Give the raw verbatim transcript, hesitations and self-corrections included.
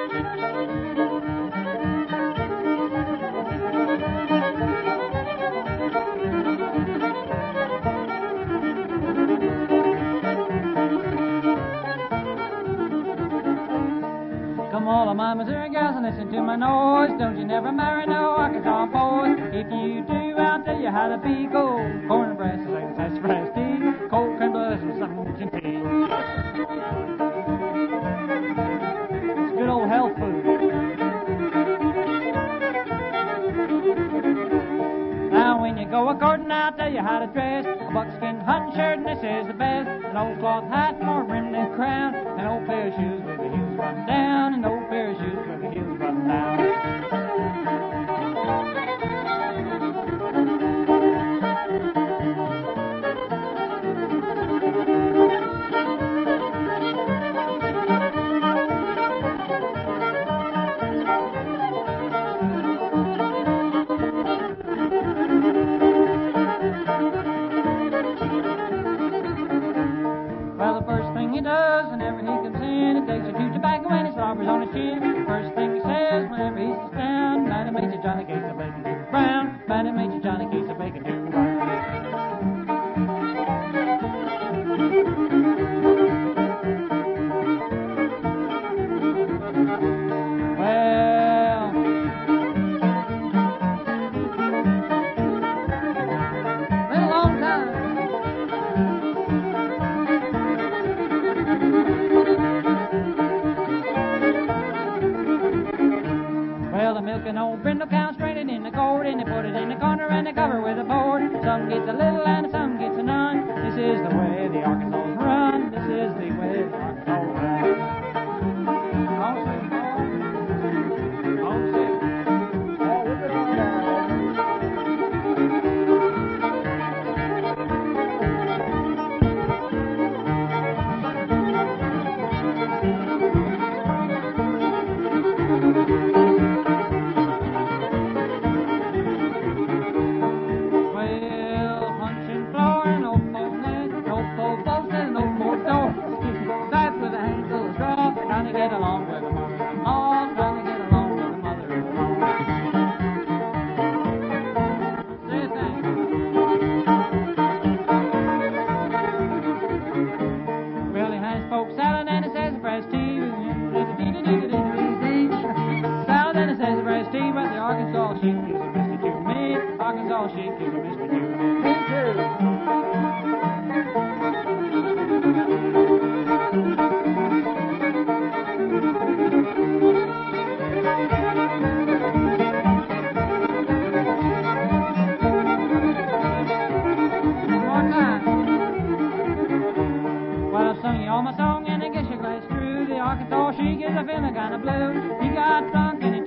Come all of my Missouri gals and listen to my noise. Don't you never marry no Arkansas boys. If you do, I'll tell you how to be gold. Corn and breast, sassafras tea, cold cream blood and sunshine tea. It's good old health food. Now when you go a-courting, I'll tell you how to dress. A buckskin hunting shirt, and this is the best. An old cloth hat, more rim than crown. An old pair of shoes with the heels buttoned down. An old pair of shoes with the heels buttoned down. Well, the first thing he does whenever he comes in, he takes a chew tobacco and he slobbers on his chin. First thing he says whenever he sits down, mighty Major Johnny cakes of bacon too brown, mighty Major Johnny cakes of bacon too brown. Well, been a long time. Well, the milk and old brindle cow strain it in the gourd, and they put it in the corner and they cover with a board. Some gets a little and some gets a none. This is the way the Arkansas run. This is the way the Arkansas run. All set, all, all set. All with it on down. Well, punching floor and old folks net, old folks both and old folks door. Tight with a handful of straw, trying to get along with the mother-in-law, trying to get along with the mother-in-law. Say a thing. Well, he has folks salad and he says fresh tea. Salad and he says fresh tea, but the Arkansas sheep is a mystery to me. Arkansas sheep is a mystery to me. Me too. One more time. Well, I've sung you all my song and I guess your glass through. The Arkansas sheep is a feeling kind of blue. He got drunk and he